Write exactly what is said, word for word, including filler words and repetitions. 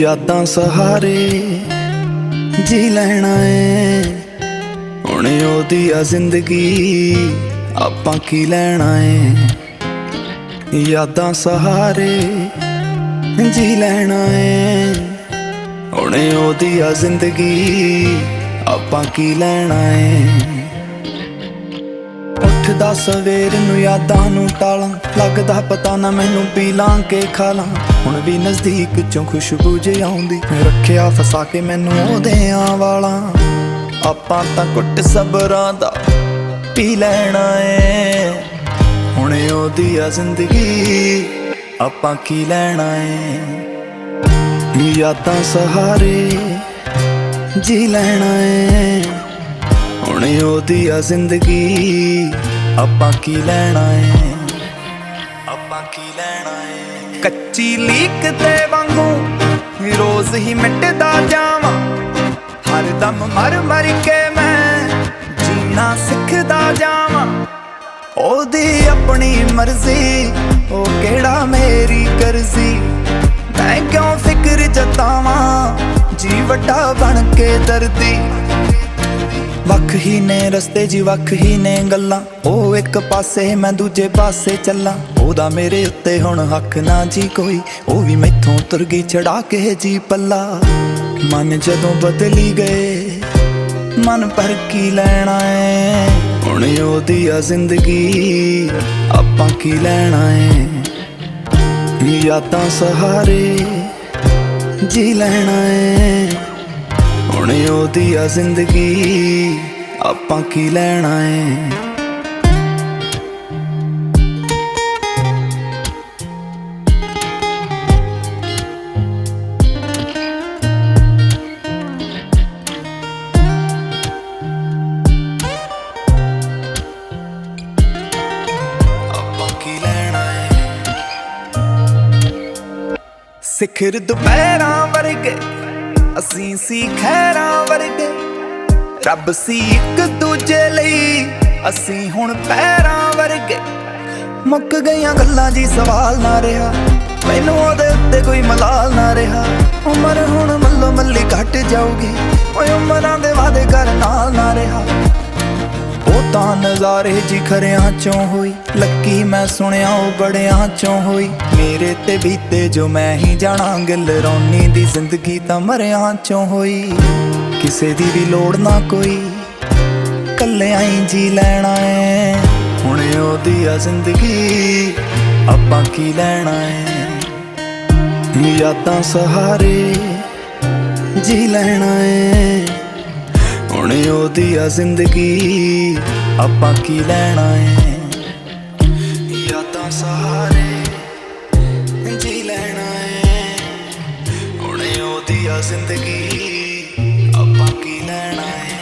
यादां सहारे जी लैना है हुण ओदी आ जिंदगी आपां की लैना है। यादां सहारे जी लैना है हुण ओदी आ जिंदगी आपां की लैना है। उठदा सवेर नूं यादां नूं टालां लगदा पता ना मैनू पी लां के खा लां। हुण भी नज़दीक चों खुशबू जे आउंदी रखिया फसा के मैनू ओदियां वालां। आपां तां घुट सबरां दा पी लैना है हुण ओदी आ जिंदगी आपां की लैना है। यादां सहारे जी लैना है हुण ओदी आ जिंदगी आपां की लैना है आपां की लैना है। कच्ची लीक ते वांगू रोज ही मिटदा जावां हर दम मर मर के मैं जीना सिखदा जावां। ओदी अपनी मर्जी ओ केड़ा मेरी करजी मैं क्यों फिक्र जतावां जी वड्डा बन के दर्दी। वख ही ने रस्ते जी वख ही ने गल्लां ओ एक पासे मैं दूजे पासे चलां। ओदा मेरे उत्ते हुण हक ना जी कोई ओ भी मैथों तुर गई छड़ा के जी पल्ला। मन जदों बदली गए मन पर की लैना है हुण ओदी आ जिंदगी आपां की लैना है। यादां सहारे जी लैना है हुण ओदी आ जिंदगी आपां की लैना है। आपां की लैना है। सिखर दुपहरां वर्गे असीं सी खैरां वर्गे रब सी एक दूजे लई असीं हुण पैरां वर्गे। मुक गईयां गल्लां जी सवाल ना रहा मैनू ओदे उत्ते कोई मलाल ना रहा। उमर हुण मल्लो मल्ली घट जाऊगी ओए उमरां दे वादे कर नाल ना रहा। ओ तां नज़ारे जी खरियां चों होई लकी मैं सुनिया ओ बड़ियां चों होई। मेरे ते बीते जो मैं ही जाना गिल रौनी दी जिंदगी तां मरियां चों होई। किसे दी भी लोड़ ना कोई कल्लियां ही जी लैना है हुण ओदी आ जिंदगी आपां की लैना है। यादां सहारे जी लैना है हुण ओदी आ जिंदगी आपां की लैना है। यादां सहारे जी लैना है हुण ओदी आ जिंदगी आपां की लैना है।